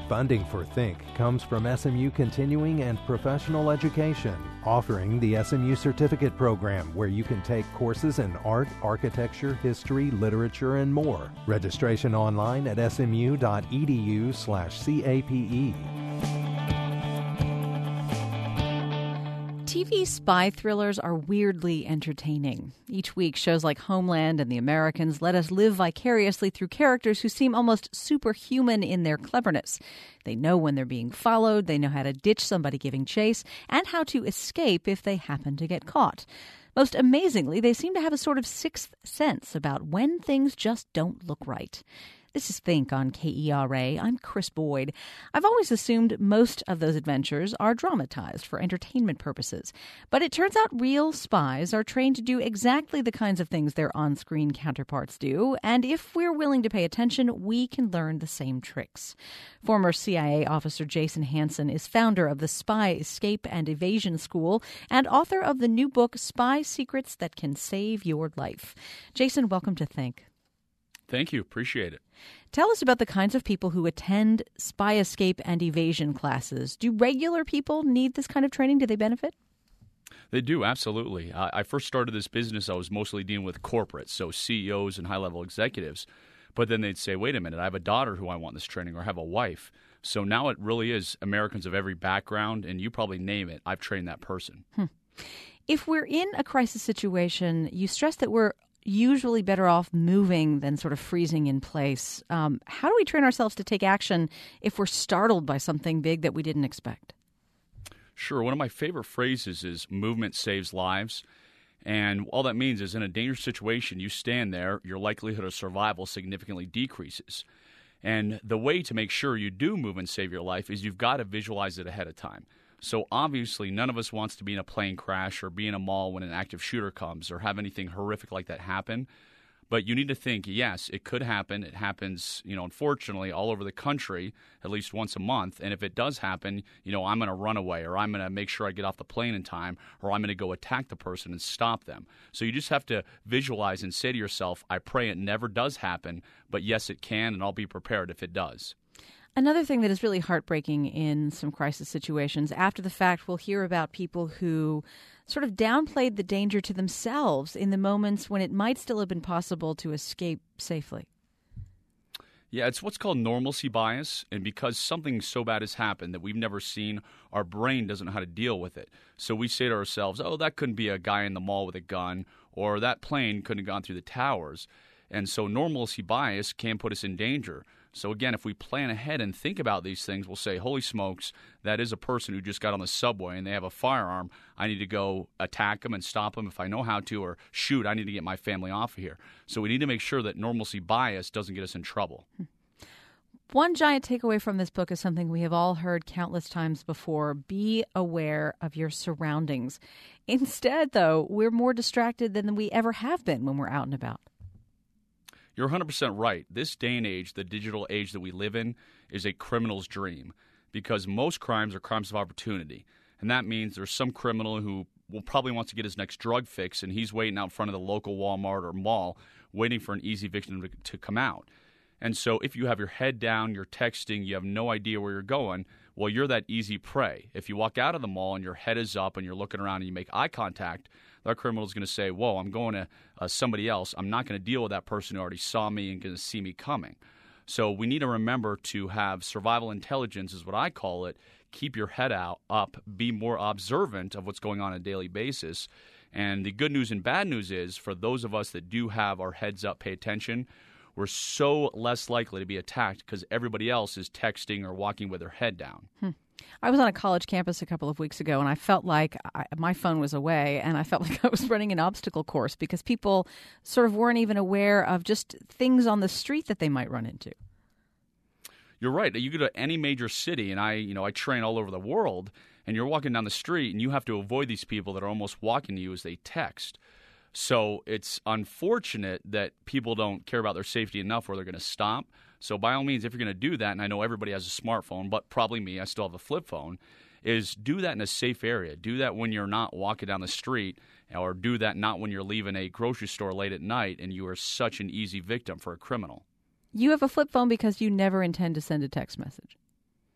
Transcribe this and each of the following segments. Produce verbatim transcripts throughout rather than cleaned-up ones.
Funding for Think comes from S M U Continuing and Professional Education, offering the S M U Certificate Program, where you can take courses in art, architecture, history, literature, and more. Registration online at smu.edu slash CAPE. T V spy thrillers are weirdly entertaining. Each week, shows like Homeland and The Americans let us live vicariously through characters who seem almost superhuman in their cleverness. They know when they're being followed, they know how to ditch somebody giving chase, and how to escape if they happen to get caught. Most amazingly, they seem to have a sort of sixth sense about when things just don't look right. This is Think on K E R A. I'm Chris Boyd. I've always assumed most of those adventures are dramatized for entertainment purposes. But it turns out real spies are trained to do exactly the kinds of things their on-screen counterparts do. And if we're willing to pay attention, we can learn the same tricks. Former C I A officer Jason Hanson is founder of the Spy Escape and Evasion School and author of the new book, Spy Secrets That Can Save Your Life. Jason, welcome to Think. Thank you. Appreciate it. Tell us about the kinds of people who attend spy escape and evasion classes. Do regular people need this kind of training? Do they benefit? They do, absolutely. I, I first started this business, I was mostly dealing with corporates, so C E Os and high-level executives. But then they'd say, wait a minute, I have a daughter who I want this training, or I have a wife. So now it really is Americans of every background, and you probably name it, I've trained that person. Hmm. If we're in a crisis situation, you stress that we're usually better off moving than sort of freezing in place. Um, how do we train ourselves to take action if we're startled by something big that we didn't expect? Sure. One of my favorite phrases is movement saves lives. And all that means is in a dangerous situation, you stand there, your likelihood of survival significantly decreases. And the way to make sure you do move and save your life is you've got to visualize it ahead of time. So obviously, none of us wants to be in a plane crash or be in a mall when an active shooter comes or have anything horrific like that happen. But you need to think, yes, it could happen. It happens, you know, unfortunately, all over the country at least once a month. And if it does happen, you know, I'm going to run away, or I'm going to make sure I get off the plane in time, or I'm going to go attack the person and stop them. So you just have to visualize and say to yourself, I pray it never does happen, but yes, it can, and I'll be prepared if it does. Another thing that is really heartbreaking in some crisis situations, after the fact, we'll hear about people who sort of downplayed the danger to themselves in the moments when it might still have been possible to escape safely. Yeah, it's what's called normalcy bias, and because something so bad has happened that we've never seen, our brain doesn't know how to deal with it. So we say to ourselves, oh, that couldn't be a guy in the mall with a gun, or that plane couldn't have gone through the towers. And so normalcy bias can put us in danger. So again, if we plan ahead and think about these things, we'll say, holy smokes, that is a person who just got on the subway and they have a firearm. I need to go attack them and stop them if I know how to, or shoot, I need to get my family off of here. So we need to make sure that normalcy bias doesn't get us in trouble. One giant takeaway from this book is something we have all heard countless times before. Be aware of your surroundings. Instead, though, we're more distracted than we ever have been when we're out and about. You're one hundred percent right. This day and age, the digital age that we live in, is a criminal's dream, because most crimes are crimes of opportunity. And that means there's some criminal who will probably wants to get his next drug fix, and he's waiting out front of the local Walmart or mall, waiting for an easy victim to, to come out. And so if you have your head down, you're texting, you have no idea where you're going, well, you're that easy prey. If you walk out of the mall and your head is up and you're looking around and you make eye contact, that criminal is going to say, whoa, I'm going to uh, somebody else. I'm not going to deal with that person who already saw me and going to see me coming. So we need to remember to have survival intelligence, is what I call it. Keep your head out up, be more observant of what's going on on a daily basis. And the good news and bad news is, for those of us that do have our heads up, pay attention, we're so less likely to be attacked because everybody else is texting or walking with their head down. Hmm. I was on a college campus a couple of weeks ago, and I felt like I, my phone was away, and I felt like I was running an obstacle course because people sort of weren't even aware of just things on the street that they might run into. You're right. You go to any major city, and I, you know, I train all over the world, and you're walking down the street, and you have to avoid these people that are almost walking to you as they text. So it's unfortunate that people don't care about their safety enough where they're going to stop. So by all means, if you're going to do that, and I know everybody has a smartphone, but probably me, I still have a flip phone, is do that in a safe area. Do that when you're not walking down the street, or do that not when you're leaving a grocery store late at night and you are such an easy victim for a criminal. You have a flip phone because you never intend to send a text message.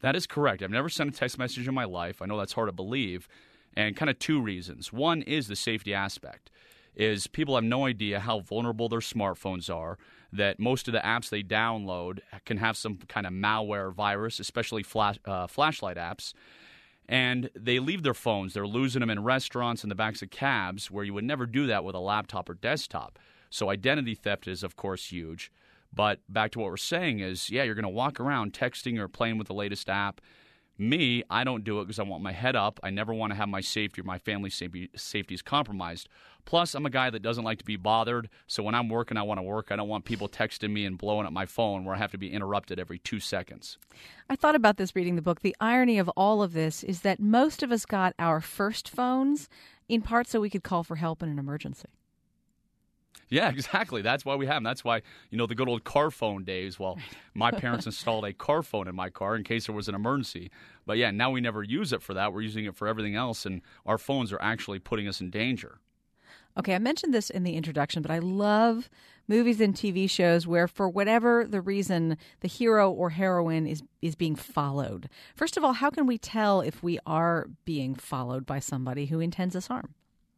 That is correct. I've never sent a text message in my life. I know that's hard to believe, and kind of two reasons. One is the safety aspect, is people have no idea how vulnerable their smartphones are, that most of the apps they download can have some kind of malware virus, especially flash, uh, flashlight apps, and they leave their phones. They're losing them in restaurants, in the backs of cabs, where you would never do that with a laptop or desktop. So identity theft is, of course, huge. But back to what we're saying is, yeah, you're going to walk around texting or playing with the latest app. Me, I don't do it because I want my head up. I never want to have my safety or my family's safety safeties compromised. Plus, I'm a guy that doesn't like to be bothered. So when I'm working, I want to work. I don't want people texting me and blowing up my phone where I have to be interrupted every two seconds. I thought about this reading the book. The irony of all of this is that most of us got our first phones in part so we could call for help in an emergency. Yeah, exactly. That's why we have them. That's why, you know, the good old car phone days. Well, my parents installed a car phone in my car in case there was an emergency. But yeah, now we never use it for that. We're using it for everything else, and our phones are actually putting us in danger. Okay, I mentioned this in the introduction, but I love movies and T V shows where, for whatever the reason, the hero or heroine is, is being followed. First of all, how can we tell if we are being followed by somebody who intends us harm?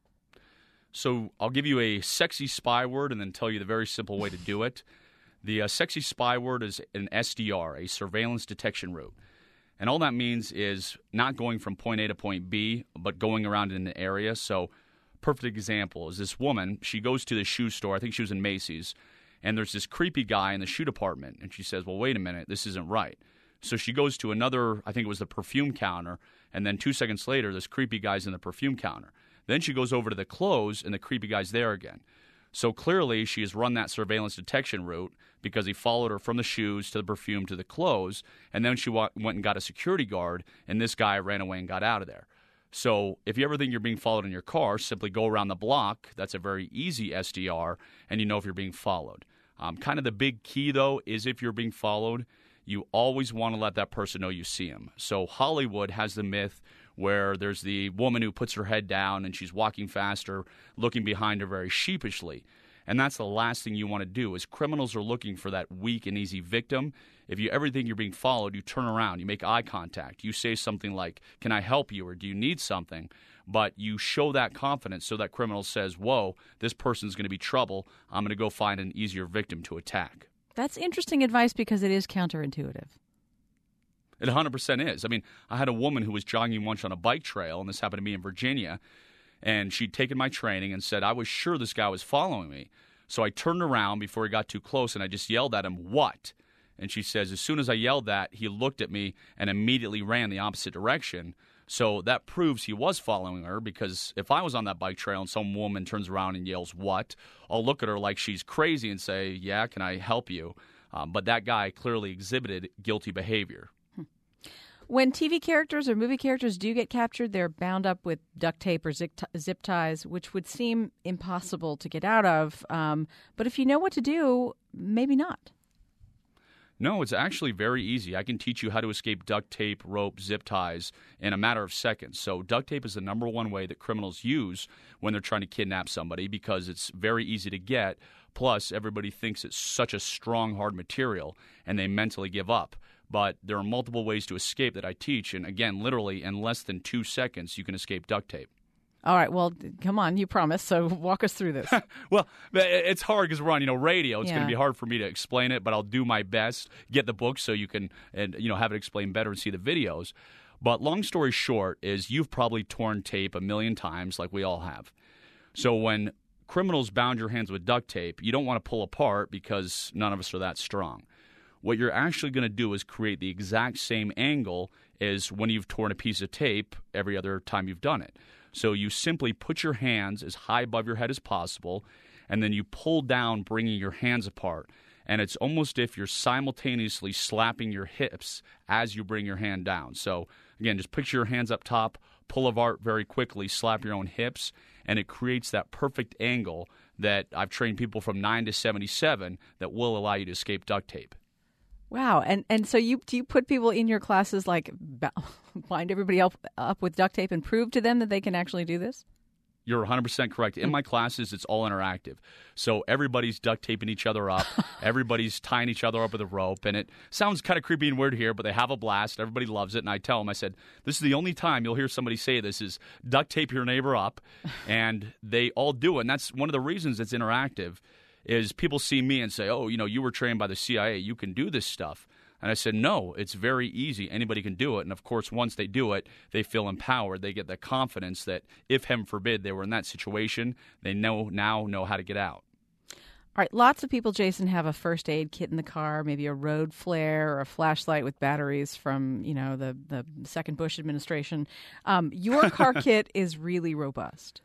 So I'll give you a sexy spy word and then tell you the very simple way to do it. The uh, sexy spy word is an S D R, a surveillance detection route. And all that means is not going from point A to point B, but going around in an area. So perfect example is this woman. She goes to the shoe store. I think she was in Macy's. And there's this creepy guy in the shoe department. And she says, well, wait a minute, this isn't right. So she goes to another, I think it was the perfume counter. And then two seconds later, this creepy guy's in the perfume counter. Then she goes over to the clothes, and the creepy guy's there again. So clearly, she has run that surveillance detection route because he followed her from the shoes to the perfume to the clothes, and then she wa- went and got a security guard, and this guy ran away and got out of there. So if you ever think you're being followed in your car, simply go around the block. That's a very easy S D R, and you know if you're being followed. Um, kind of the big key, though, is if you're being followed, you always want to let that person know you see him. So Hollywood has the myth where there's the woman who puts her head down and she's walking faster, looking behind her very sheepishly. And that's the last thing you want to do, is criminals are looking for that weak and easy victim. If you ever think you're being followed, you turn around, you make eye contact, you say something like, can I help you, or do you need something? But you show that confidence so that criminal says, whoa, this person's going to be trouble. I'm going to go find an easier victim to attack. That's interesting advice because it is counterintuitive. It one hundred percent is. I mean, I had a woman who was jogging once on a bike trail, and this happened to me in Virginia, and she'd taken my training and said, I was sure this guy was following me. So I turned around before he got too close, and I just yelled at him, what? And she says, as soon as I yelled that, he looked at me and immediately ran the opposite direction. So that proves he was following her, because if I was on that bike trail and some woman turns around and yells, what? I'll look at her like she's crazy and say, yeah, can I help you? Um, but that guy clearly exhibited guilty behavior. When T V characters or movie characters do get captured, they're bound up with duct tape or zip, t- zip ties, which would seem impossible to get out of. Um, but if you know what to do, maybe not. No, it's actually very easy. I can teach you how to escape duct tape, rope, zip ties in a matter of seconds. So duct tape is the number one way that criminals use when they're trying to kidnap somebody, because it's very easy to get. Plus, everybody thinks it's such a strong, hard material, and they mentally give up. But there are multiple ways to escape that I teach. And again, literally in less than two seconds, you can escape duct tape. All right. Well, come on. You promised. So walk us through this. Well, it's hard because we're on, you know, radio. It's Yeah. going to be hard for me to explain it, but I'll do my best. Get the book so you can, and you know, have it explained better and see the videos. But long story short is you've probably torn tape a million times, like we all have. So when criminals bound your hands with duct tape, you don't want to pull apart because none of us are that strong. What you're actually going to do is create the exact same angle as when you've torn a piece of tape every other time you've done it. So you simply put your hands as high above your head as possible, and then you pull down, bringing your hands apart. And it's almost if you're simultaneously slapping your hips as you bring your hand down. So, again, just picture your hands up top, pull apart very quickly, slap your own hips, and it creates that perfect angle that I've trained people from nine to seventy-seven that will allow you to escape duct tape. Wow. And and so you do you put people in your classes, like, bind everybody up, up with duct tape and prove to them that they can actually do this? You're one hundred percent correct. In my classes, it's all interactive. So everybody's duct taping each other up. Everybody's tying each other up with a rope. And it sounds kind of creepy and weird here, but they have a blast. Everybody loves it. And I tell them, I said, this is the only time you'll hear somebody say this is duct tape your neighbor up. And they all do it. And that's one of the reasons it's interactive is people see me and say, oh, you know, you were trained by the C I A. You can do this stuff. And I said, no, it's very easy. Anybody can do it. And, of course, once they do it, they feel empowered. They get the confidence that if, heaven forbid, they were in that situation, they know now know how to get out. All right, lots of people, Jason, have a first aid kit in the car, maybe a road flare or a flashlight with batteries from, you know, the, the second Bush administration. Um, your car kit is really robust.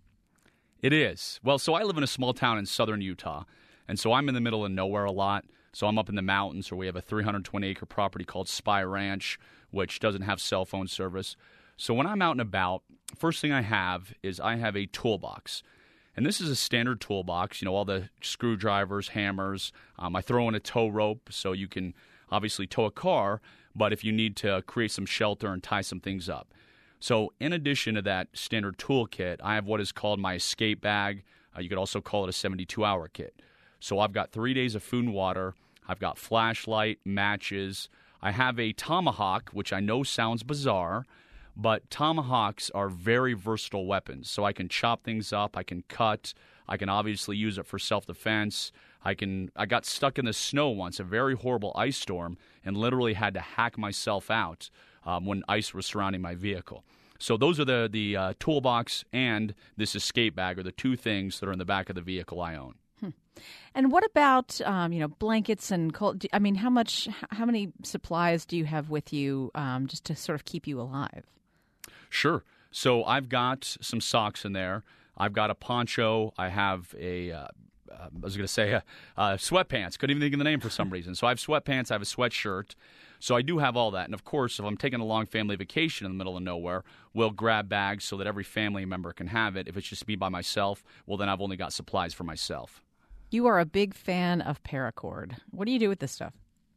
It is. Well, so I live in a small town in southern Utah, and so I'm in the middle of nowhere a lot. So I'm up in the mountains where we have a three hundred twenty acre property called Spy Ranch, which doesn't have cell phone service. So when I'm out and about, first thing I have is I have a toolbox. And this is a standard toolbox, you know, all the screwdrivers, hammers. Um, I throw in a tow rope so you can obviously tow a car, but if you need to create some shelter and tie some things up. So in addition to that standard toolkit, I have what is called my escape bag. Uh, you could also call it a seventy-two hour kit. So I've got three days of food and water. I've got flashlight, matches. I have a tomahawk, which I know sounds bizarre, but tomahawks are very versatile weapons. So I can chop things up, I can cut, I can obviously use it for self-defense. I can. I got stuck in the snow once, a very horrible ice storm, and literally had to hack myself out um, when ice was surrounding my vehicle. So those are the, the uh, toolbox and this escape bag are the two things that are in the back of the vehicle I own. Hmm. And what about, um, you know, blankets and cold? I mean, how much, how many supplies do you have with you um, just to sort of keep you alive? Sure. So I've got some socks in there. I've got a poncho. I have a, uh, uh, I was going to say uh, uh, sweatpants. Couldn't even think of the name for some reason. So I have sweatpants. I have a sweatshirt. So I do have all that. And, of course, if I'm taking a long family vacation in the middle of nowhere, we'll grab bags so that every family member can have it. If it's just me by myself, well, then I've only got supplies for myself. You are a big fan of paracord. What do you do with this stuff?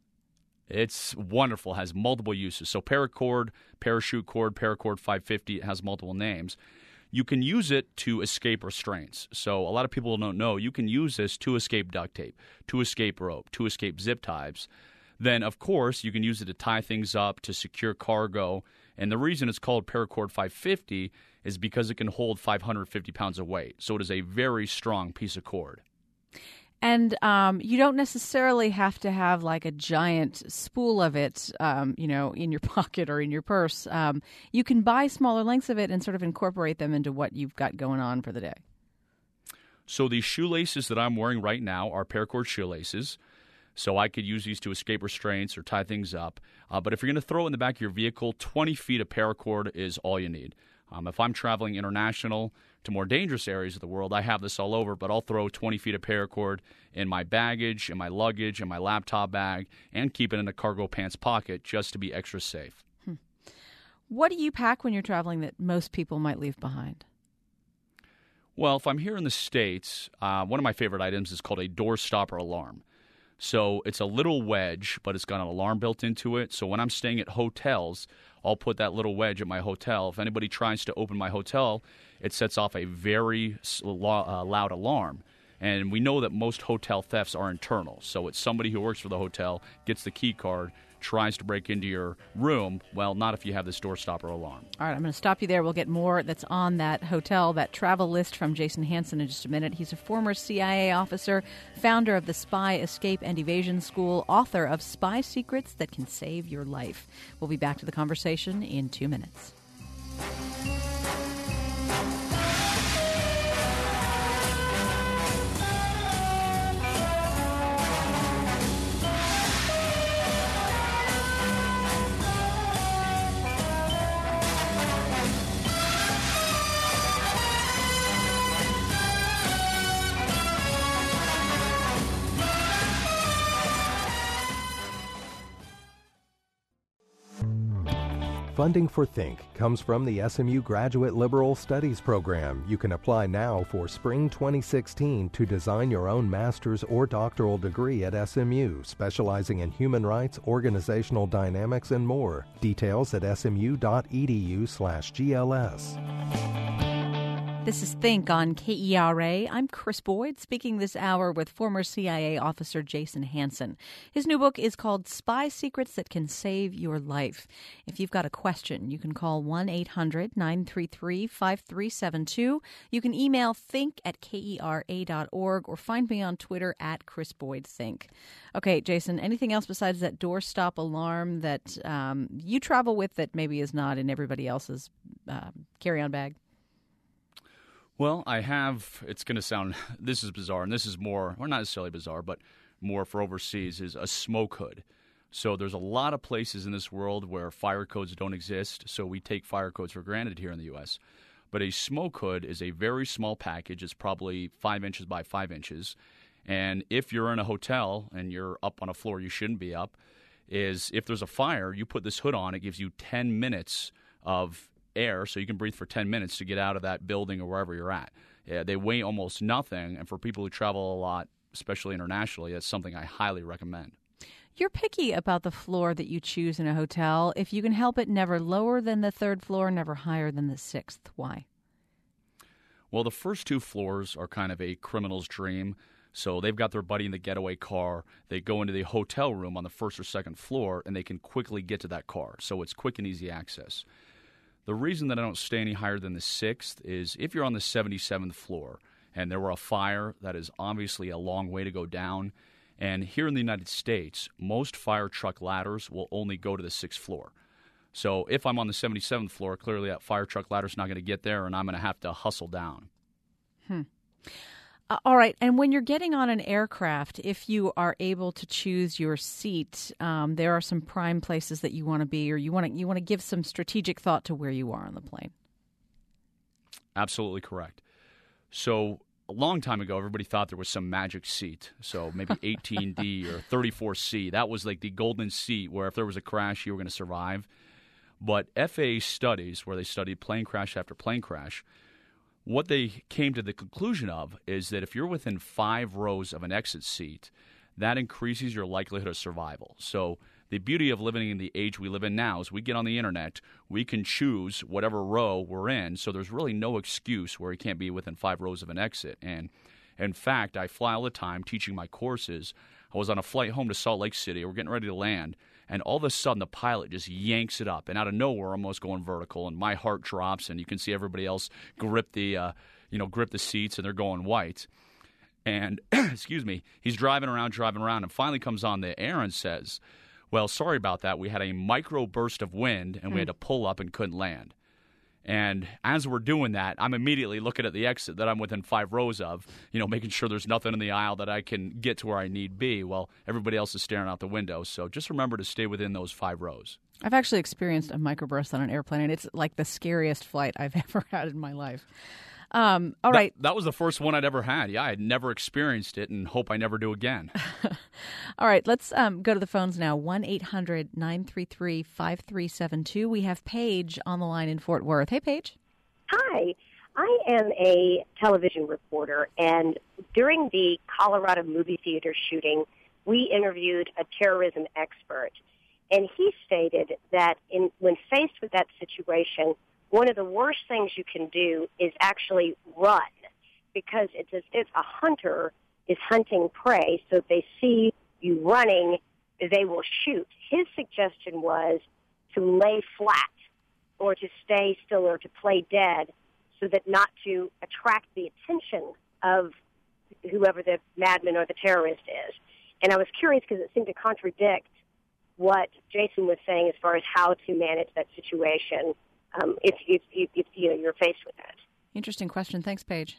It's wonderful. It has multiple uses. So paracord, parachute cord, paracord five fifty, it has multiple names. You can use it to escape restraints. So a lot of people don't know you can use this to escape duct tape, to escape rope, to escape zip ties. Then, of course, you can use it to tie things up, to secure cargo. And the reason it's called paracord five fifty is because it can hold five hundred fifty pounds of weight. So it is a very strong piece of cord. And um, you don't necessarily have to have like a giant spool of it, um, you know, in your pocket or in your purse. Um, you can buy smaller lengths of it and sort of incorporate them into what you've got going on for the day. So the shoelaces that I'm wearing right now are paracord shoelaces. So I could use these to escape restraints or tie things up. Uh, but if you're going to throw it in the back of your vehicle, twenty feet of paracord is all you need. Um, if I'm traveling international to more dangerous areas of the world, I have this all over, but I'll throw twenty feet of paracord in my baggage, in my luggage, in my laptop bag, and keep it in a cargo pants pocket just to be extra safe. Hmm. What do you pack when you're traveling that most people might leave behind? Well, if I'm here in the States, uh, one of my favorite items is called a door stopper alarm. So it's a little wedge, but it's got an alarm built into it. So when I'm staying at hotels, I'll put that little wedge at my hotel. If anybody tries to open my hotel, it sets off a very loud alarm. And we know that most hotel thefts are internal. So it's somebody who works for the hotel, gets the key card, tries to break into your room. Well, not if you have this door stopper alarm. All right, I'm going to stop you there. We'll get more that's on that hotel, that travel list from Jason Hanson in just a minute. He's a former C I A officer, founder of the Spy Escape and Evasion School, author of Spy Secrets That Can Save Your Life. We'll be back to the conversation in two minutes. Funding for Think comes from the S M U Graduate Liberal Studies Program. You can apply now for spring twenty sixteen to design your own master's or doctoral degree at S M U, specializing in human rights, organizational dynamics, and more. Details at smu.edu slash GLS. This is Think on K E R A. I'm Chris Boyd, speaking this hour with former C I A officer Jason Hansen. His new book is called Spy Secrets That Can Save Your Life. If you've got a question, you can call one eight hundred nine three three five three seven two. You can email think at K E R A dot org or find me on Twitter at Chris Boyd Think. Okay, Jason, anything else besides that doorstop alarm that um, you travel with that maybe is not in everybody else's uh, carry-on bag? Well, I have, it's going to sound, this is bizarre, and this is more, or not necessarily bizarre, but more for overseas, is a smoke hood. So there's a lot of places in this world where fire codes don't exist, so we take fire codes for granted here in the U S. But a smoke hood is a very small package. It's probably five inches by five inches. And if you're in a hotel and you're up on a floor you shouldn't be up, is if there's a fire, you put this hood on, it gives you ten minutes of air, so you can breathe for ten minutes to get out of that building or wherever you're at. Yeah, they weigh almost nothing, and for people who travel a lot, especially internationally, that's something I highly recommend. You're picky about the floor that you choose in a hotel. If you can help it, never lower than the third floor, never higher than the sixth. Why? Well, the first two floors are kind of a criminal's dream. So they've got their buddy in the getaway car. They go into the hotel room on the first or second floor, and they can quickly get to that car. So it's quick and easy access. The reason that I don't stay any higher than the sixth is if you're on the seventy-seventh floor and there were a fire, that is obviously a long way to go down. And here in the United States, most fire truck ladders will only go to the sixth floor. So if I'm on the seventy-seventh floor, clearly that fire truck ladder's not going to get there, and I'm going to have to hustle down. Hmm. Uh, all right. And when you're getting on an aircraft, if you are able to choose your seat, um, there are some prime places that you want to be, or you want to you want to give some strategic thought to where you are on the plane. Absolutely correct. So a long time ago, everybody thought there was some magic seat. So maybe eighteen D or thirty-four C. That was like the golden seat where if there was a crash, you were going to survive. But F A A studies, where they studied plane crash after plane crash, what they came to the conclusion of is that if you're within five rows of an exit seat, that increases your likelihood of survival. So the beauty of living in the age we live in now is we get on the internet, we can choose whatever row we're in, so there's really no excuse where you can't be within five rows of an exit. And in fact, I fly all the time teaching my courses. I was on a flight home to Salt Lake City. We're getting ready to land. And all of a sudden, the pilot just yanks it up. And out of nowhere, I'm almost going vertical. And my heart drops. And you can see everybody else grip the, uh, you know, grip the seats. And they're going white. And, excuse me, he's driving around, driving around. And finally comes on the air and says, well, sorry about that. We had a micro burst of wind. And mm. we had to pull up and couldn't land. And as we're doing that, I'm immediately looking at the exit that I'm within five rows of, you know, making sure there's nothing in the aisle that I can get to where I need be. Well, everybody else is staring out the window. So just remember to stay within those five rows. I've actually experienced a microburst on an airplane, and it's like the scariest flight I've ever had in my life. Um, all that, right. That was the first one I'd ever had. Yeah, I'd never experienced it and hope I never do again. All right, let's um, go to the phones now. one eight hundred nine three three five three seven two. We have Paige on the line in Fort Worth. Hey, Paige. Hi. I am a television reporter, and during the Colorado movie theater shooting, we interviewed a terrorism expert, and he stated that in, when faced with that situation, one of the worst things you can do is actually run, because it's as if a hunter is hunting prey, so if they see you running, they will shoot. His suggestion was to lay flat or to stay still or to play dead so that not to attract the attention of whoever the madman or the terrorist is. And I was curious because it seemed to contradict what Jason was saying as far as how to manage that situation um, if, if, if, if you know, you're faced with that. Interesting question. Thanks, Paige.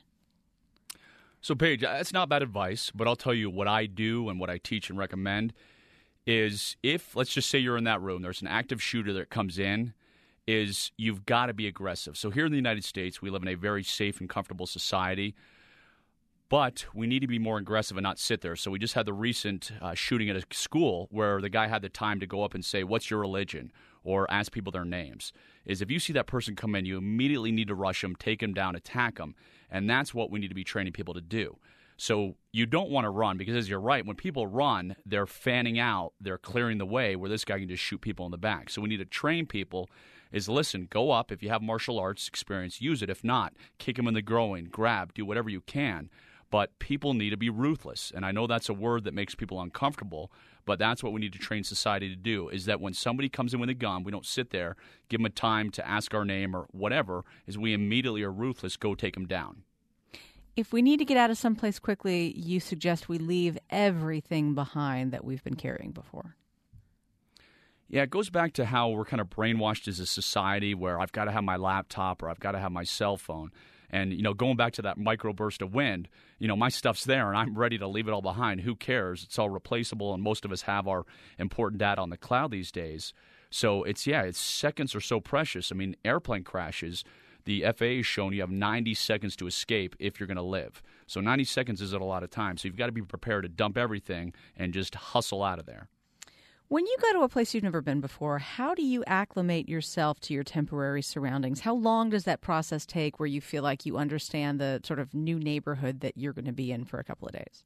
So, Paige, that's not bad advice, but I'll tell you what I do and what I teach and recommend is if, let's just say you're in that room, there's an active shooter that comes in, is you've got to be aggressive. So here in the United States, we live in a very safe and comfortable society, but we need to be more aggressive and not sit there. So we just had the recent uh, shooting at a school where the guy had the time to go up and say, what's your religion? Or ask people their names. Is if you see that person come in, you immediately need to rush them, take them down, attack them. And that's what we need to be training people to do. So you don't want to run because, as you're right, when people run, they're fanning out, they're clearing the way where this guy can just shoot people in the back. So we need to train people is, listen, go up. If you have martial arts experience, use it. If not, kick him in the groin, grab, do whatever you can. But people need to be ruthless. And I know that's a word that makes people uncomfortable, but that's what we need to train society to do, is that when somebody comes in with a gun, we don't sit there, give them a time to ask our name or whatever, is we immediately are ruthless, go take them down. If we need to get out of someplace quickly, you suggest we leave everything behind that we've been carrying before. Yeah, it goes back to how we're kind of brainwashed as a society where I've got to have my laptop or I've got to have my cell phone. And, you know, going back to that microburst of wind, you know, my stuff's there and I'm ready to leave it all behind. Who cares? It's all replaceable, and most of us have our important data on the cloud these days. So it's, yeah, it's seconds are so precious. I mean, airplane crashes, the F A A has shown you have ninety seconds to escape if you're going to live. So ninety seconds isn't a lot of time. So you've got to be prepared to dump everything and just hustle out of there. When you go to a place you've never been before, how do you acclimate yourself to your temporary surroundings? How long does that process take where you feel like you understand the sort of new neighborhood that you're going to be in for a couple of days?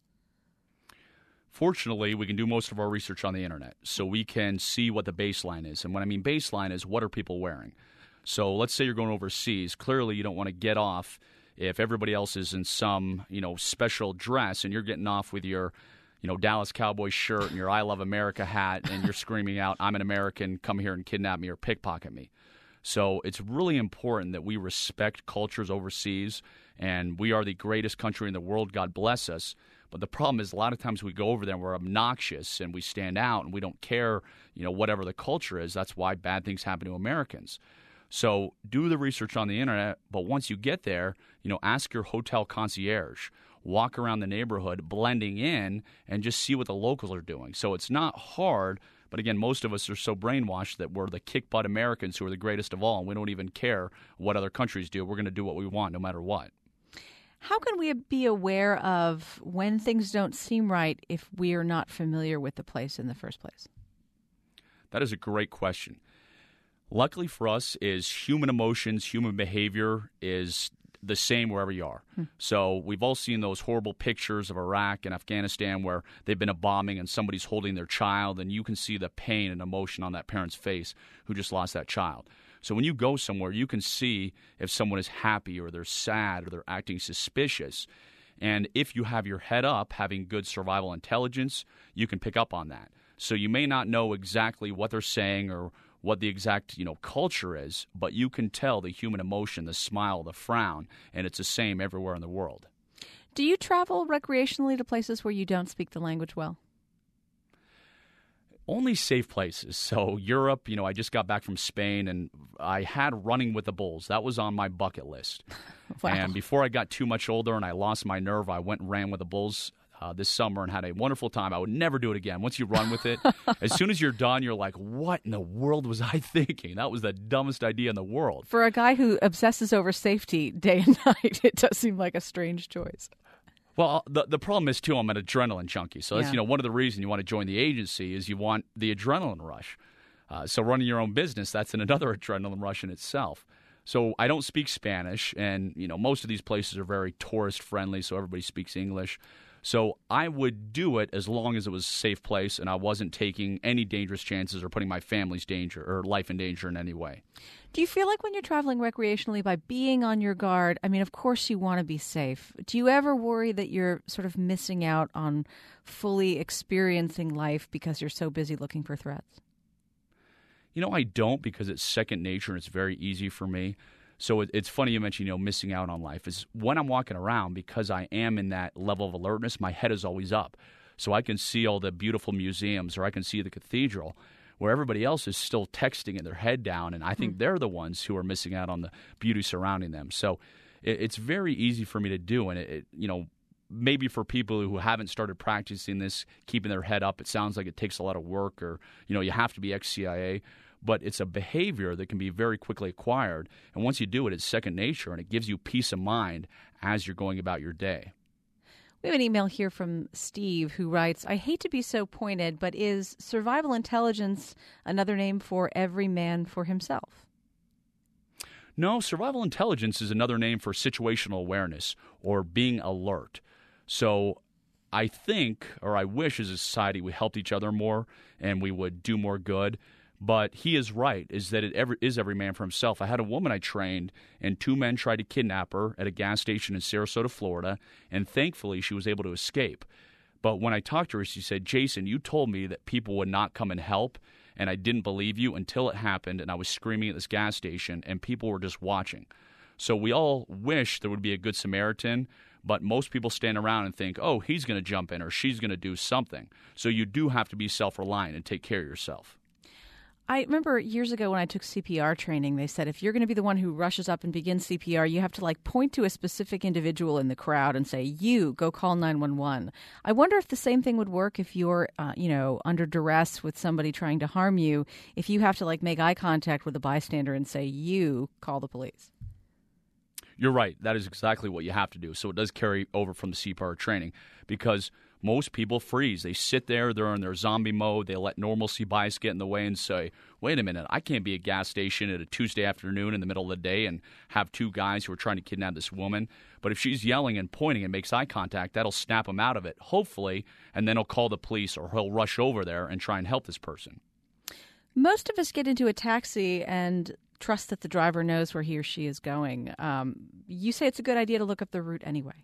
Fortunately, we can do most of our research on the internet, so we can see what the baseline is. And when I mean baseline is, what are people wearing? So let's say you're going overseas. Clearly, you don't want to get off if everybody else is in some, you know, special dress and you're getting off with your, you know, Dallas Cowboys shirt and your I Love America hat, and you're screaming out, I'm an American, come here and kidnap me or pickpocket me. So it's really important that we respect cultures overseas, and we are the greatest country in the world, God bless us. But the problem is a lot of times we go over there and we're obnoxious and we stand out and we don't care, you know, whatever the culture is. That's why bad things happen to Americans. So do the research on the internet, but once you get there, you know, ask your hotel concierge. Walk around the neighborhood, blending in, and just see what the locals are doing. So it's not hard, but again, most of us are so brainwashed that we're the kick-butt Americans who are the greatest of all, and we don't even care what other countries do. We're going to do what we want no matter what. How can we be aware of when things don't seem right if we are not familiar with the place in the first place? That is a great question. Luckily for us is human emotions, human behavior is the same wherever you are. Hmm. So we've all seen those horrible pictures of Iraq and Afghanistan where they've been a bombing and somebody's holding their child, and you can see the pain and emotion on that parent's face who just lost that child. So when you go somewhere, you can see if someone is happy or they're sad or they're acting suspicious. And if you have your head up, having good survival intelligence, you can pick up on that. So you may not know exactly what they're saying or what the exact, you know, culture is, but you can tell the human emotion, the smile, the frown, and it's the same everywhere in the world. Do you travel recreationally to places where you don't speak the language well? Only safe places. So Europe, you know, I just got back from Spain, and I had running with the bulls. That was on my bucket list. Wow. And before I got too much older and I lost my nerve, I went and ran with the bulls Uh, this summer and had a wonderful time. I would never do it again. Once you run with it, as soon as you're done, you're like, what in the world was I thinking? That was the dumbest idea in the world. For a guy who obsesses over safety day and night, it does seem like a strange choice. Well, the the problem is, too, I'm an adrenaline junkie. So that's, yeah. you know, one of the reasons you want to join the agency is you want the adrenaline rush. Uh, so running your own business, that's an, another adrenaline rush in itself. So I don't speak Spanish, and, you know, most of these places are very tourist-friendly, so everybody speaks English. So I would do it as long as it was a safe place and I wasn't taking any dangerous chances or putting my family's danger or life in danger in any way. Do you feel like when you're traveling recreationally, by being on your guard, I mean, of course you want to be safe. Do you ever worry that you're sort of missing out on fully experiencing life because you're so busy looking for threats? You know, I don't, because it's second nature and it's very easy for me. So it, it's funny you mentioned, you know, missing out on life. Is when I'm walking around, because I am in that level of alertness, my head is always up. So I can see all the beautiful museums, or I can see the cathedral, where everybody else is still texting and their head down, and I think mm. they're the ones who are missing out on the beauty surrounding them. So it, it's very easy for me to do, and it, it, you know, maybe for people who haven't started practicing this, keeping their head up, it sounds like it takes a lot of work, or, you know, you have to be ex-C I A. But it's a behavior that can be very quickly acquired. And once you do it, it's second nature, and it gives you peace of mind as you're going about your day. We have an email here from Steve who writes, I hate to be so pointed, but is survival intelligence another name for every man for himself? No, survival intelligence is another name for situational awareness or being alert. So I think, or I wish as a society, we helped each other more and we would do more good. But he is right, is that it every, is every man for himself. I had a woman I trained, and two men tried to kidnap her at a gas station in Sarasota, Florida, and thankfully she was able to escape. But when I talked to her, she said, Jason, you told me that people would not come and help, and I didn't believe you until it happened, and I was screaming at this gas station, and people were just watching. So we all wish there would be a good Samaritan, but most people stand around and think, oh, he's going to jump in or she's going to do something. So you do have to be self-reliant and take care of yourself. I remember years ago when I took C P R training, they said if you're going to be the one who rushes up and begins C P R, you have to like point to a specific individual in the crowd and say, you, go call nine one one. I wonder if the same thing would work if you're, uh, you know, under duress with somebody trying to harm you, if you have to like make eye contact with a bystander and say, you, call the police. You're right. That is exactly what you have to do. So it does carry over from the C P R training because most people freeze. They sit there. They're in their zombie mode. They let normalcy bias get in the way and say, wait a minute, I can't be at a gas station at a Tuesday afternoon in the middle of the day and have two guys who are trying to kidnap this woman. But if she's yelling and pointing and makes eye contact, that'll snap him out of it, hopefully, and then he'll call the police or he'll rush over there and try and help this person. Most of us get into a taxi and trust that the driver knows where he or she is going. Um, you say it's a good idea to look up the route anyway.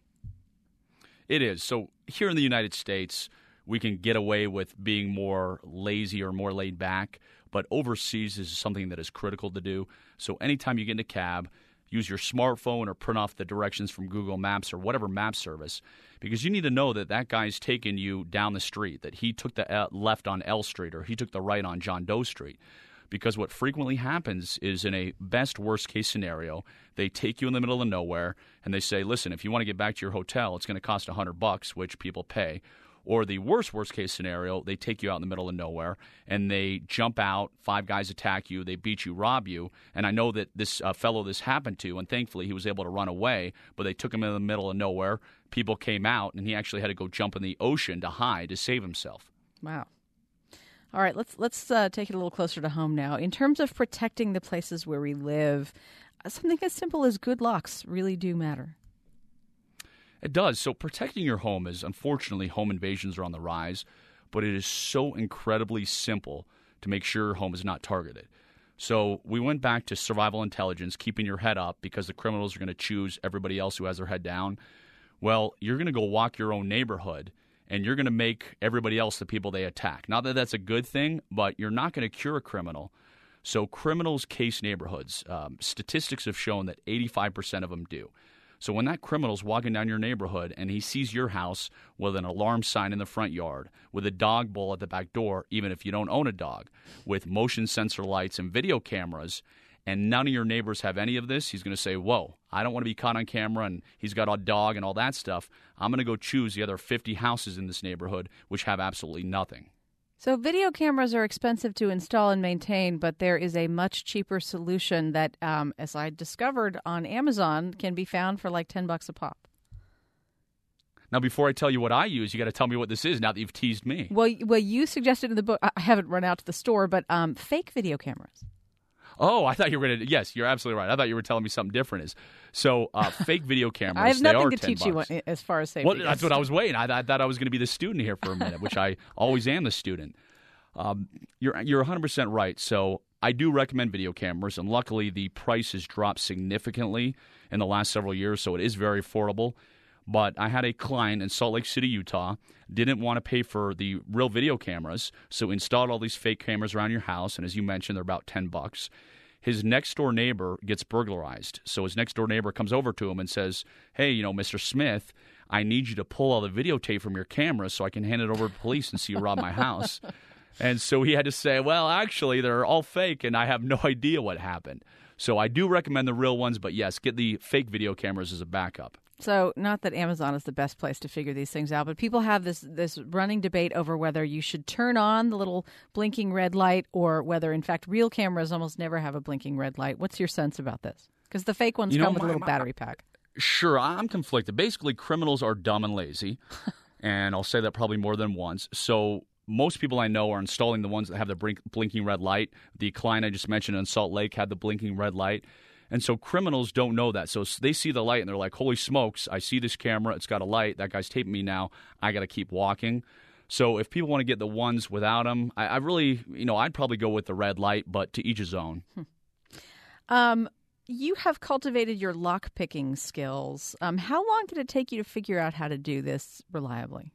It is. So here in the United States, we can get away with being more lazy or more laid back, but overseas is something that is critical to do. So anytime you get in a cab, use your smartphone or print off the directions from Google Maps or whatever map service, because you need to know that that guy's taking you down the street, that he took the left on L Street or he took the right on John Doe Street. Because what frequently happens is in a best worst case scenario, they take you in the middle of nowhere and they say, listen, if you want to get back to your hotel, it's going to cost a hundred bucks, which people pay. Or the worst worst case scenario, they take you out in the middle of nowhere and they jump out, five guys attack you, they beat you, rob you. And I know that this uh, fellow this happened to, and thankfully he was able to run away, but they took him in the middle of nowhere. People came out and he actually had to go jump in the ocean to hide to save himself. Wow. All right, let's let's uh, take it a little closer to home now. In terms of protecting the places where we live, uh, something as simple as good locks really do matter. It does. So protecting your home is, unfortunately, home invasions are on the rise, but it is so incredibly simple to make sure your home is not targeted. So we went back to survival intelligence, keeping your head up because the criminals are going to choose everybody else who has their head down. Well, you're going to go walk your own neighborhood, and you're going to make everybody else the people they attack. Not that that's a good thing, but you're not going to cure a criminal. So criminals case neighborhoods. Um, statistics have shown that eighty-five percent of them do. So when that criminal's walking down your neighborhood and he sees your house with an alarm sign in the front yard, with a dog bowl at the back door, even if you don't own a dog, with motion sensor lights and video cameras, and none of your neighbors have any of this, he's going to say, whoa, I don't want to be caught on camera, and he's got a dog and all that stuff. I'm going to go choose the other fifty houses in this neighborhood which have absolutely nothing. So video cameras are expensive to install and maintain, but there is a much cheaper solution that, um, as I discovered on Amazon, can be found for like ten bucks a pop. Now, before I tell you what I use, you got to tell me what this is now that you've teased me. Well, well, you suggested in the book, I haven't run out to the store, but um, fake video cameras. Oh, I thought you were going to – yes, you're absolutely right. I thought you were telling me something different. Is So uh, fake video cameras, I have they nothing are to ten teach bucks. you as far as safety Well, goes. that's what I was waiting. I, I thought I was going to be the student here for a minute, which I always am the student. Um, you're you're one hundred percent right. So I do recommend video cameras, and luckily the price has dropped significantly in the last several years, so it is very affordable. But I had a client in Salt Lake City, Utah, didn't want to pay for the real video cameras, so installed all these fake cameras around your house, and as you mentioned, they're about ten bucks. His next-door neighbor gets burglarized. So his next-door neighbor comes over to him and says, hey, you know, Mister Smith, I need you to pull all the videotape from your camera so I can hand it over to the police and see you rob my house. And so he had to say, well, actually, they're all fake, and I have no idea what happened. So I do recommend the real ones, but yes, get the fake video cameras as a backup. So not that Amazon is the best place to figure these things out, but people have this this running debate over whether you should turn on the little blinking red light or whether, in fact, real cameras almost never have a blinking red light. What's your sense about this? Because the fake ones You know, come with my- a little my- battery pack. Sure, I'm conflicted. Basically, criminals are dumb and lazy, and I'll say that probably more than once. So most people I know are installing the ones that have the blink, blinking red light. The client I just mentioned in Salt Lake had the blinking red light. And so criminals don't know that. So they see the light and they're like, holy smokes, I see this camera. It's got a light. That guy's taping me now. I got to keep walking. So if people want to get the ones without them, I, I really, you know, I'd probably go with the red light, but to each his own. Hmm. Um, you have cultivated your lock-picking skills. Um, how long did it take you to figure out how to do this reliably?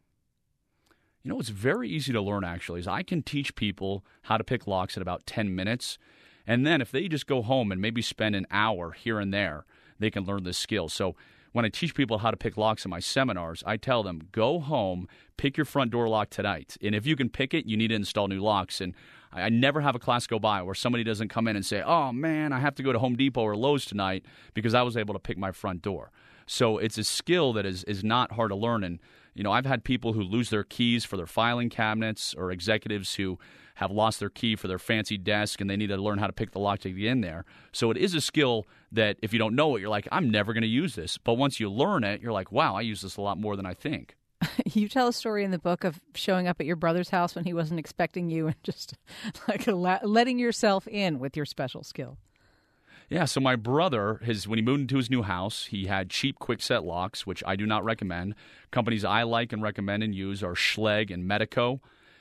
You know, it's very easy to learn, actually. Is I can teach people how to pick locks in about ten minutes. And then if they just go home and maybe spend an hour here and there, they can learn this skill. So when I teach people how to pick locks in my seminars, I tell them, go home, pick your front door lock tonight. And if you can pick it, you need to install new locks. And I never have a class go by where somebody doesn't come in and say, oh, man, I have to go to Home Depot or Lowe's tonight because I was able to pick my front door. So it's a skill that is, is not hard to learn. And, you know, I've had people who lose their keys for their filing cabinets or executives who have lost their key for their fancy desk and they need to learn how to pick the lock to get in there. So it is a skill that if you don't know it, you're like, I'm never going to use this. But once you learn it, you're like, wow, I use this a lot more than I think. You tell a story in the book of showing up at your brother's house when he wasn't expecting you and just like letting yourself in with your special skill. Yeah, so my brother, his when he moved into his new house, he had cheap quick-set locks, which I do not recommend. Companies I like and recommend and use are Schlage and Medeco.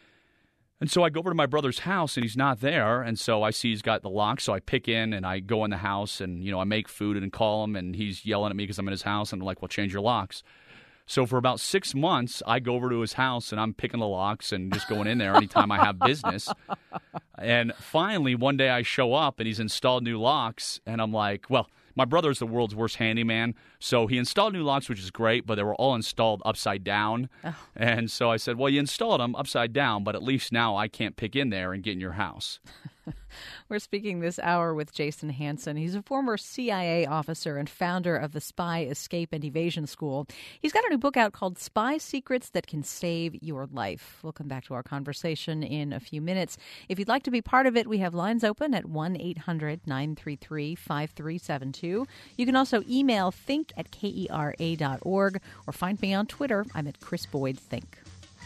And so I go over to my brother's house, and he's not there, and so I see he's got the lock, so I pick in, and I go in the house, and, you know, I make food and call him, and he's yelling at me because I'm in his house, and I'm like, well, change your locks. So for about six months, I go over to his house, and I'm picking the locks and just going in there anytime I have business. And finally, one day I show up, and he's installed new locks, and I'm like, well, my brother's the world's worst handyman, so he installed new locks, which is great, but they were all installed upside down. Oh. And so I said, well, you installed them upside down, but at least now I can't pick in there and get in your house. We're speaking this hour with Jason Hanson. He's a former C I A officer and founder of the Spy Escape and Evasion School. He's got a new book out called Spy Secrets That Can Save Your Life. We'll come back to our conversation in a few minutes. If you'd like to be part of it, we have lines open at one eight hundred nine three three five three seven two. You can also email think at K E R A dot org or find me on Twitter. I'm at Chris Boyd Think.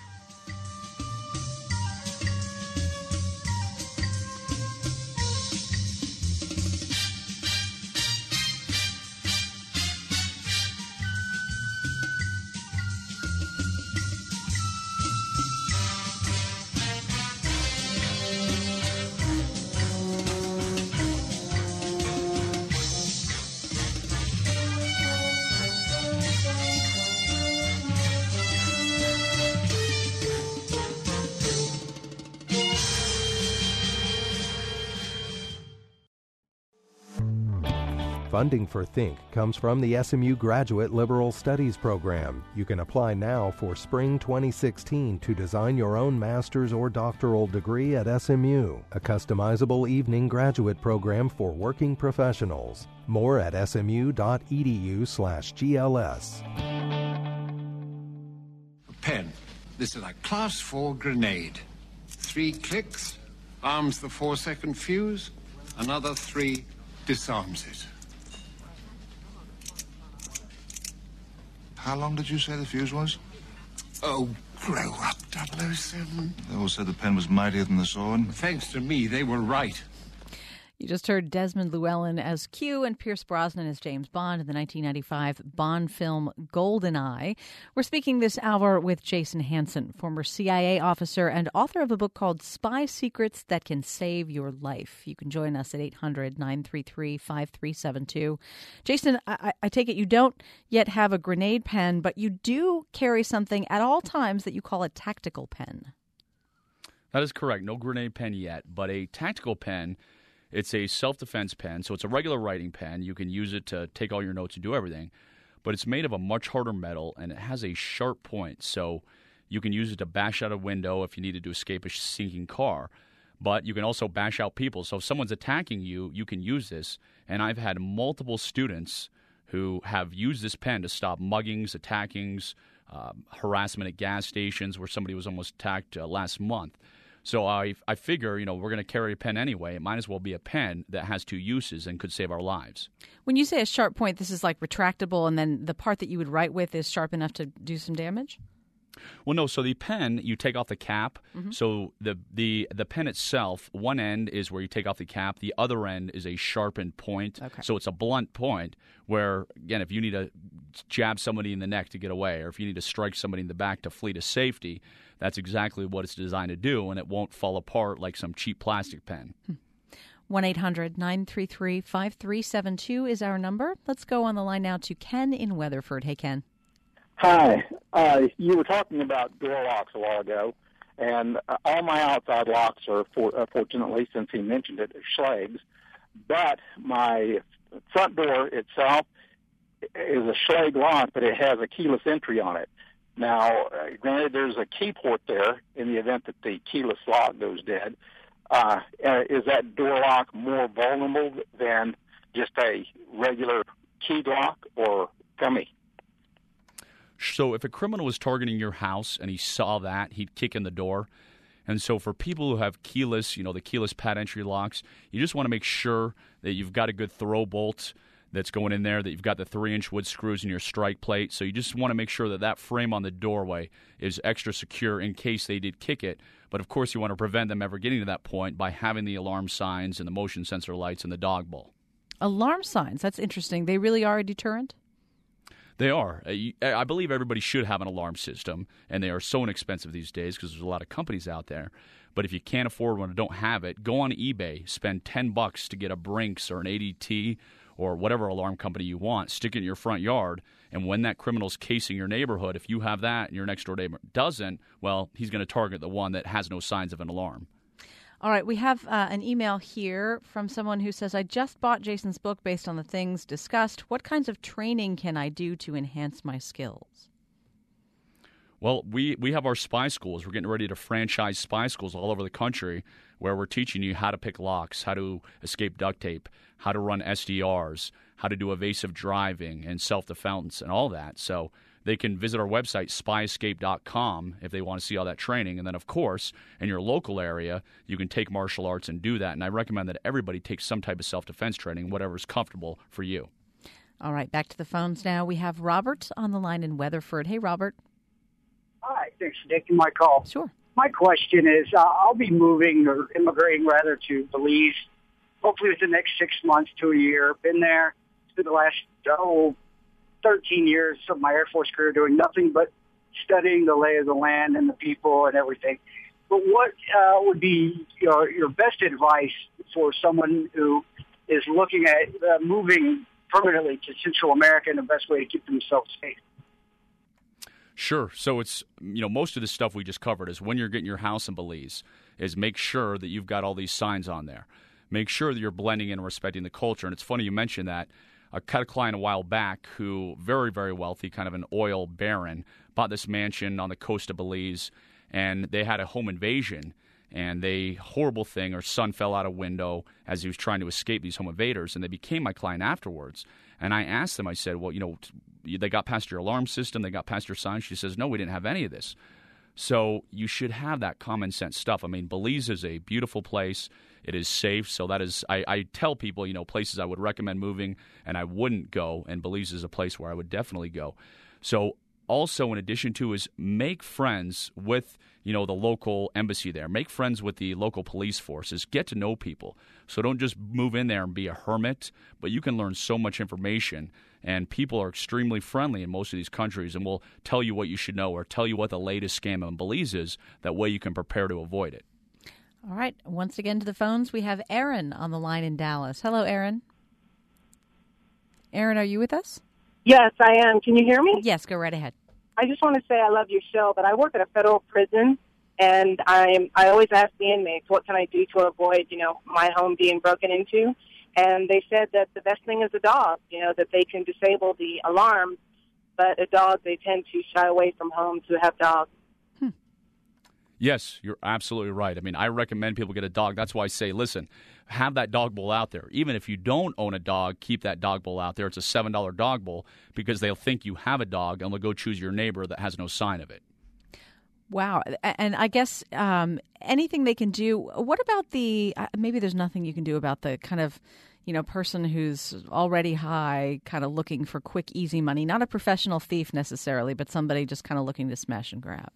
Funding for Think comes from the S M U Graduate Liberal Studies Program. You can apply now for spring twenty sixteen to design your own master's or doctoral degree at S M U, a customizable evening graduate program for working professionals. More at smu.edu slash GLS. A pen. This is a class four grenade. Three clicks, arms the four-second fuse. Another three disarms it. How long did you say the fuse was? Oh, grow up, double oh seven. They all said the pen was mightier than the sword. Thanks to me, they were right. You just heard Desmond Llewellyn as Q and Pierce Brosnan as James Bond in the nineteen ninety-five Bond film GoldenEye. We're speaking this hour with Jason Hanson, former C I A officer and author of a book called Spy Secrets That Can Save Your Life. You can join us at eight hundred nine three three five three seven two. Jason, I, I take it you don't yet have a grenade pen, but you do carry something at all times that you call a tactical pen. That is correct. No grenade pen yet, but a tactical pen. It's a self-defense pen, so it's a regular writing pen. You can use it to take all your notes and do everything. But it's made of a much harder metal, and it has a sharp point. So you can use it to bash out a window if you needed to escape a sinking car. But you can also bash out people. So if someone's attacking you, you can use this. And I've had multiple students who have used this pen to stop muggings, attackings, uh, harassment at gas stations where somebody was almost attacked uh, last month. So I I figure, you know, we're going to carry a pen anyway. It might as well be a pen that has two uses and could save our lives. When you say a sharp point, this is like retractable, and then the part that you would write with is sharp enough to do some damage? Well, no. So the pen, you take off the cap. Mm-hmm. So the the the pen itself, one end is where you take off the cap. The other end is a sharpened point. Okay. So it's a blunt point where, again, if you need to jab somebody in the neck to get away, or if you need to strike somebody in the back to flee to safety, that's exactly what it's designed to do, and it won't fall apart like some cheap plastic pen. one eight hundred nine three three five three seven two is our number. Let's go on the line now to Ken in Weatherford. Hey, Ken. Hi. Uh, you were talking about door locks a while ago, and uh, all my outside locks are, for, uh, fortunately, since he mentioned it, Schlags. But my front door itself is a Schlage lock, but it has a keyless entry on it. Now, uh, granted, there's a key port there in the event that the keyless lock goes dead. Uh, uh, is that door lock more vulnerable than just a regular key lock, or tell me? So if a criminal was targeting your house and he saw that, he'd kick in the door. And so for people who have keyless, you know, the keyless pad entry locks, you just want to make sure that you've got a good throw bolt that's going in there, that you've got the three-inch wood screws in your strike plate. So you just want to make sure that that frame on the doorway is extra secure in case they did kick it. But, of course, you want to prevent them ever getting to that point by having the alarm signs and the motion sensor lights and the dog bowl. Alarm signs. That's interesting. They really are a deterrent? They are. I believe everybody should have an alarm system, and they are so inexpensive these days because there's a lot of companies out there. But if you can't afford one or don't have it, go on eBay, spend ten bucks to get a Brinks or an A D T or whatever alarm company you want, stick it in your front yard, and when that criminal's casing your neighborhood, if you have that and your next-door neighbor doesn't, well, he's going to target the one that has no signs of an alarm. All right, we have uh, an email here from someone who says, I just bought Jason's book based on the things discussed. What kinds of training can I do to enhance my skills? Well, we, we have our spy schools. We're getting ready to franchise spy schools all over the country where we're teaching you how to pick locks, how to escape duct tape, how to run S D Rs, how to do evasive driving and self-defense and all that. So they can visit our website, spy escape dot com, if they want to see all that training. And then, of course, in your local area, you can take martial arts and do that. And I recommend that everybody takes some type of self-defense training, whatever is comfortable for you. All right, back to the phones now. We have Robert on the line in Weatherford. Hey, Robert. Hi, thanks for taking my call. Sure. My question is, uh, I'll be moving or immigrating, rather, to Belize, hopefully within the next six months to a year. Been there for the last, oh, thirteen years of my Air Force career doing nothing but studying the lay of the land and the people and everything. But what uh, would be your, your best advice for someone who is looking at uh, moving permanently to Central America and the best way to keep themselves safe? Sure. So it's, you know, most of the stuff we just covered is when you're getting your house in Belize is make sure that you've got all these signs on there. Make sure that you're blending in and respecting the culture. And it's funny you mentioned that. I cut a client a while back who, very, very wealthy, kind of an oil baron, bought this mansion on the coast of Belize, and they had a home invasion. And they, horrible thing, her son fell out a window as he was trying to escape these home invaders, and they became my client afterwards. And I asked them, I said, well, you know, they got past your alarm system, they got past your sign. She says, no, we didn't have any of this. So you should have that common sense stuff. I mean, Belize is a beautiful place. It is safe. So that is, I, I tell people, you know, places I would recommend moving and I wouldn't go. And Belize is a place where I would definitely go. So also, in addition to, is make friends with, you know, the local embassy there. Make friends with the local police forces. Get to know people. So don't just move in there and be a hermit, but you can learn so much information. And people are extremely friendly in most of these countries and will tell you what you should know or tell you what the latest scam in Belize is. That way you can prepare to avoid it. All right. Once again to the phones, we have Aaron on the line in Dallas. Hello, Aaron. Aaron, are you with us? Yes, I am. Can you hear me? Yes, go right ahead. I just want to say I love your show, but I work at a federal prison, and I'm, I always ask the inmates, what can I do to avoid, you know, my home being broken into? And they said that the best thing is a dog, you know, that they can disable the alarm, but a dog, they tend to shy away from homes who have dogs. Hmm. Yes, you're absolutely right. I mean, I recommend people get a dog. That's why I say, listen, have that dog bowl out there. Even if you don't own a dog, keep that dog bowl out there. It's a seven dollar dog bowl because they'll think you have a dog and they'll go choose your neighbor that has no sign of it. Wow. And I guess um, anything they can do. What about the, uh, maybe there's nothing you can do about the kind of, you know, person who's already high, kind of looking for quick, easy money? Not a professional thief necessarily, but somebody just kind of looking to smash and grab.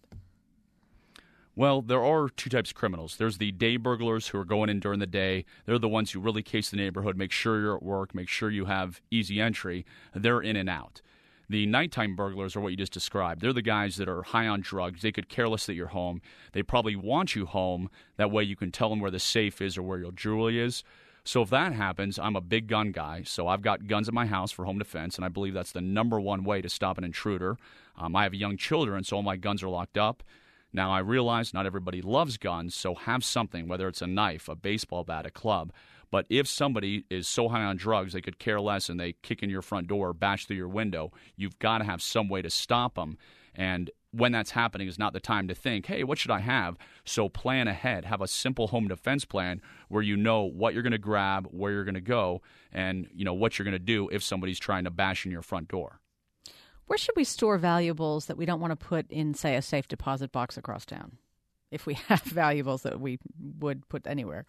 Well, there are two types of criminals. There's the day burglars who are going in during the day. They're the ones who really case the neighborhood, make sure you're at work, make sure you have easy entry. They're in and out. The nighttime burglars are what you just described. They're the guys that are high on drugs. They could care less that you're home. They probably want you home. That way you can tell them where the safe is or where your jewelry is. So if that happens, I'm a big gun guy. So I've got guns in my house for home defense, and I believe that's the number one way to stop an intruder. Um, I have young children, so all my guns are locked up. Now, I realize not everybody loves guns, so have something, whether it's a knife, a baseball bat, a club. But if somebody is so high on drugs they could care less and they kick in your front door or bash through your window, you've got to have some way to stop them. And when that's happening is not the time to think, hey, what should I have? So plan ahead. Have a simple home defense plan where you know what you're going to grab, where you're going to go, and you know what you're going to do if somebody's trying to bash in your front door. Where should we store valuables that we don't want to put in, say, a safe deposit box across town, if we have valuables that we would put anywhere?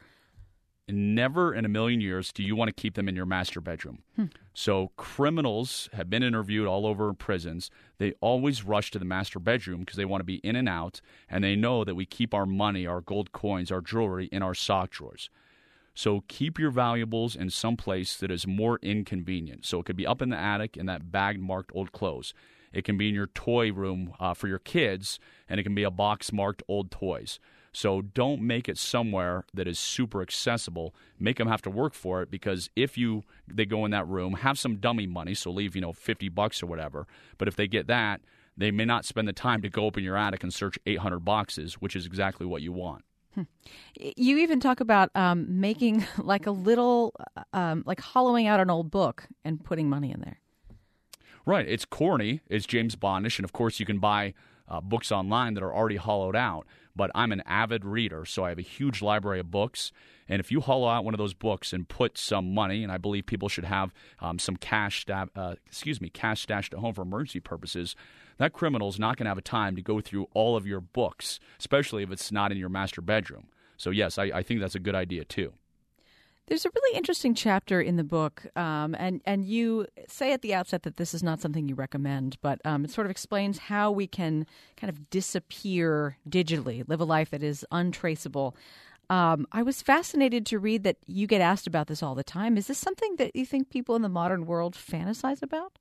Never in a million years do you want to keep them in your master bedroom. Hmm. So criminals have been interviewed all over prisons. They always rush to the master bedroom because they want to be in and out, and they know that we keep our money, our gold coins, our jewelry in our sock drawers. So keep your valuables in some place that is more inconvenient. So it could be up in the attic in that bag marked old clothes. It can be in your toy room uh, for your kids, and it can be a box marked old toys. So don't make it somewhere that is super accessible. Make them have to work for it, because if you they go in that room, have some dummy money, so leave, you know, fifty bucks or whatever. But if they get that, they may not spend the time to go up in your attic and search eight hundred boxes, which is exactly what you want. You even talk about um, making like a little, um, like hollowing out an old book and putting money in there. Right. It's corny. It's James Bondish. And, of course, you can buy uh, books online that are already hollowed out. But I'm an avid reader, so I have a huge library of books. And if you hollow out one of those books and put some money, and I believe people should have um, some cash, sta- uh, excuse me, cash stashed at home for emergency purposes, that criminal is not going to have a time to go through all of your books, especially if it's not in your master bedroom. So, yes, I, I think that's a good idea, too. There's a really interesting chapter in the book, um, and, and you say at the outset that this is not something you recommend, but um, it sort of explains how we can kind of disappear digitally, live a life that is untraceable. Um, I was fascinated to read that you get asked about this all the time. Is this something that you think people in the modern world fantasize about?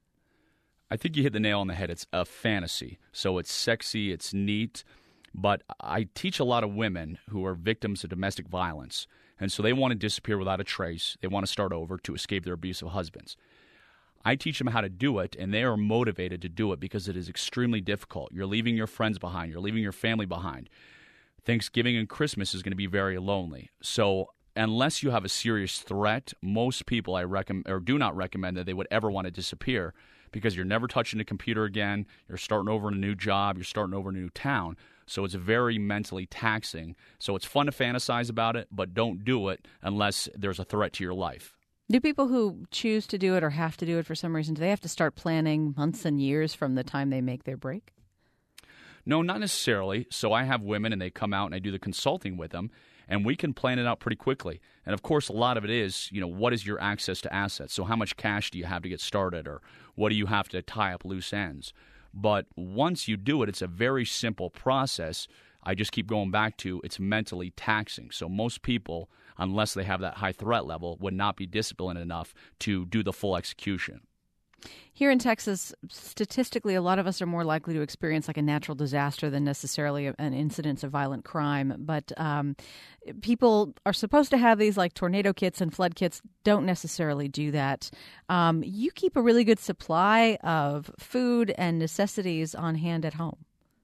I think you hit the nail on the head. It's a fantasy. So it's sexy, it's neat, but I teach a lot of women who are victims of domestic violence, and so they want to disappear without a trace. They want to start over to escape their abusive husbands. I teach them how to do it, and they are motivated to do it because it is extremely difficult. You're leaving your friends behind. You're leaving your family behind. Thanksgiving and Christmas is going to be very lonely. So unless you have a serious threat, most people I recommend or do not recommend that they would ever want to disappear, because you're never touching a computer again. You're starting over in a new job. You're starting over in a new town. So it's very mentally taxing. So it's fun to fantasize about it, but don't do it unless there's a threat to your life. Do people who choose to do it or have to do it for some reason, do they have to start planning months and years from the time they make their break? No, not necessarily. So I have women, and they come out, and I do the consulting with them, and we can plan it out pretty quickly. And, of course, a lot of it is, you know, what is your access to assets? So how much cash do you have to get started, or what do you have to tie up loose ends? But once you do it, it's a very simple process. I just keep going back to it's mentally taxing. So most people, unless they have that high threat level, would not be disciplined enough to do the full execution. Here in Texas, statistically, a lot of us are more likely to experience like a natural disaster than necessarily an incidence of violent crime. But um, people are supposed to have these like tornado kits and flood kits, don't necessarily do that. Um, you keep a really good supply of food and necessities on hand at home.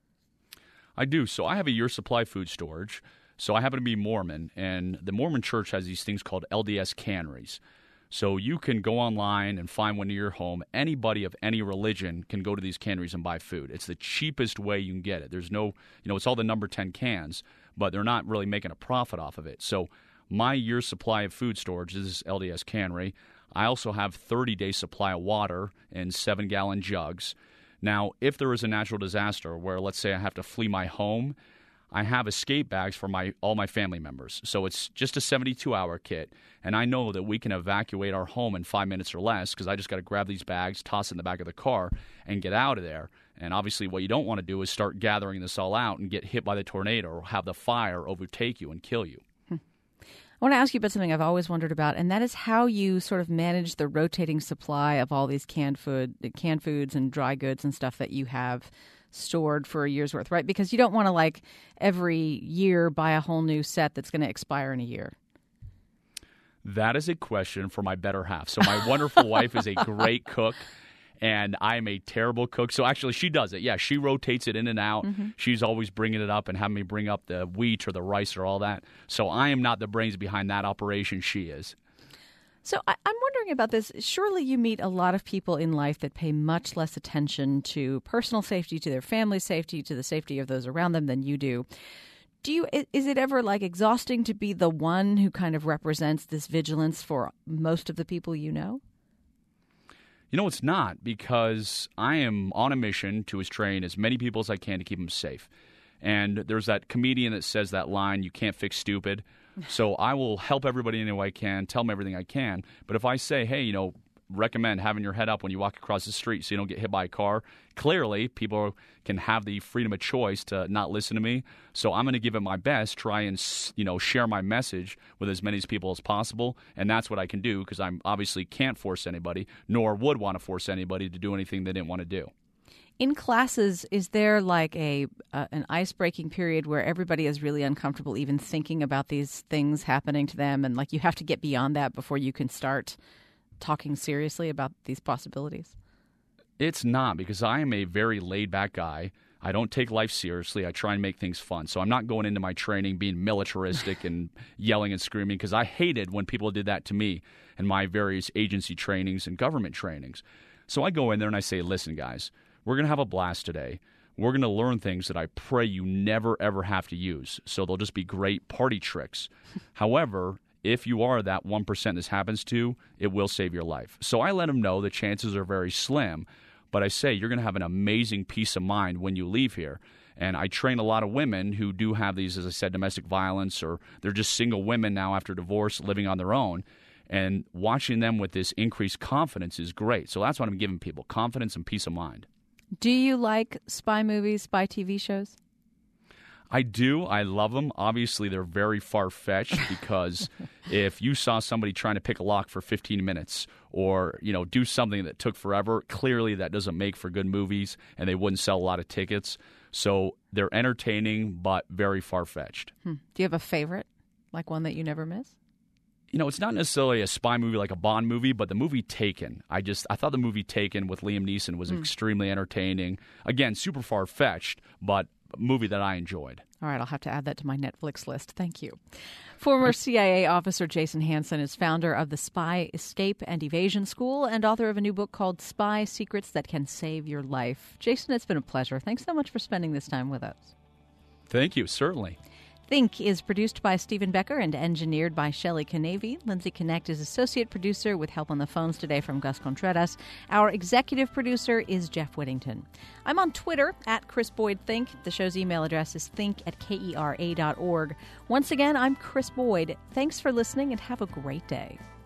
I do. So I have a year supply food storage. So I happen to be Mormon, and the Mormon church has these things called L D S canneries. So you can go online and find one near your home. Anybody of any religion can go to these canneries and buy food. It's the cheapest way you can get it. There's no, you know, it's all the number ten cans, but they're not really making a profit off of it. So my year's supply of food storage is this L D S cannery. I also have thirty-day supply of water in seven-gallon jugs. Now, if there is a natural disaster where, let's say, I have to flee my home, I have escape bags for my all my family members. So it's just a seventy-two hour kit, and I know that we can evacuate our home in five minutes or less because I just got to grab these bags, toss it in the back of the car, and get out of there. And obviously what you don't want to do is start gathering this all out and get hit by the tornado or have the fire overtake you and kill you. Hmm. I want to ask you about something I've always wondered about, and that is how you sort of manage the rotating supply of all these canned food, canned foods and dry goods and stuff that you have stored for a year's worth, right? Because you don't want to, like, every year buy a whole new set that's going to expire in a year. That is a question for my better half. So my wonderful wife is a great cook, and I'm a terrible cook. So actually she does it. Yeah, she rotates it in and out. Mm-hmm. She's always bringing it up and having me bring up the wheat or the rice or all that. So I am not the brains behind that operation. She is. So I, I'm wondering about this. Surely you meet a lot of people in life that pay much less attention to personal safety, to their family safety, to the safety of those around them than you do. Do you? Is it ever like exhausting to be the one who kind of represents this vigilance for most of the people you know? You know, it's not, because I am on a mission to train as many people as I can to keep them safe. And there's that comedian that says that line, "You can't fix stupid." So I will help everybody any way I can, tell them everything I can. But if I say, hey, you know, recommend having your head up when you walk across the street so you don't get hit by a car, clearly people can have the freedom of choice to not listen to me. So I'm going to give it my best, try and, you know, share my message with as many people as possible. And that's what I can do, because I obviously can't force anybody, nor would want to force anybody to do anything they didn't want to do. In classes, is there like a uh, an ice-breaking period where everybody is really uncomfortable even thinking about these things happening to them, and like you have to get beyond that before you can start talking seriously about these possibilities? It's not, because I am a very laid-back guy. I don't take life seriously. I try and make things fun. So I'm not going into my training being militaristic and yelling and screaming, because I hated when people did that to me in my various agency trainings and government trainings. So I go in there and I say, listen, guys, we're going to have a blast today. We're going to learn things that I pray you never, ever have to use. So they'll just be great party tricks. However, if you are that one percent this happens to, it will save your life. So I let them know the chances are very slim, but I say you're going to have an amazing peace of mind when you leave here. And I train a lot of women who do have these, as I said, domestic violence, or they're just single women now after divorce living on their own. And watching them with this increased confidence is great. So that's what I'm giving people, confidence and peace of mind. Do you like spy movies, spy T V shows? I do. I love them. Obviously, they're very far-fetched, because if you saw somebody trying to pick a lock for fifteen minutes, or, you know, do something that took forever, clearly that doesn't make for good movies, and they wouldn't sell a lot of tickets. So they're entertaining, but very far-fetched. Hmm. Do you have a favorite, like one that you never miss? You know, it's not necessarily a spy movie like a Bond movie, but the movie Taken. I just I thought the movie Taken with Liam Neeson was mm. extremely entertaining. Again, super far-fetched, but a movie that I enjoyed. All right, I'll have to add that to my Netflix list. Thank you. Former C I A officer Jason Hansen is founder of the Spy Escape and Evasion School and author of a new book called Spy Secrets That Can Save Your Life. Jason, it's been a pleasure. Thanks so much for spending this time with us. Thank you, certainly. Think is produced by Stephen Becker and engineered by Shelley Canavy. Lindsay Connect is associate producer with help on the phones today from Gus Contreras. Our executive producer is Jeff Whittington. I'm on Twitter, at Chris Boyd Think. The show's email address is think at kera dot org. Once again, I'm Chris Boyd. Thanks for listening and have a great day.